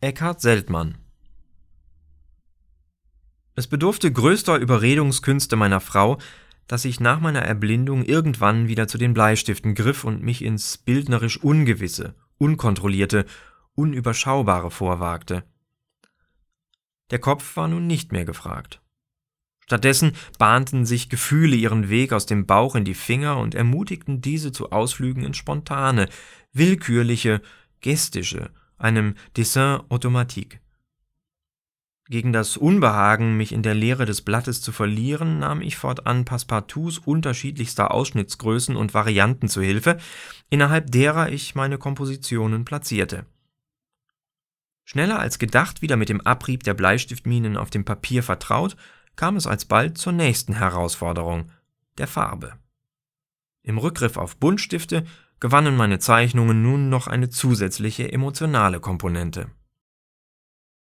Eckhard Seltmann. Es bedurfte größter Überredungskünste meiner Frau, dass ich nach meiner Erblindung irgendwann wieder zu den Bleistiften griff und mich ins bildnerisch Ungewisse, Unkontrollierte, Unüberschaubare vorwagte. Der Kopf war nun nicht mehr gefragt. Stattdessen bahnten sich Gefühle ihren Weg aus dem Bauch in die Finger und ermutigten diese zu Ausflügen in spontane, willkürliche, gestische, einem Dessin automatique. Gegen das Unbehagen, mich in der Leere des Blattes zu verlieren, nahm ich fortan Passepartouts unterschiedlichster Ausschnittsgrößen und Varianten zu Hilfe, innerhalb derer ich meine Kompositionen platzierte. Schneller als gedacht wieder mit dem Abrieb der Bleistiftminen auf dem Papier vertraut, kam es alsbald zur nächsten Herausforderung, der Farbe. Im Rückgriff auf Buntstifte gewannen meine Zeichnungen nun noch eine zusätzliche emotionale Komponente.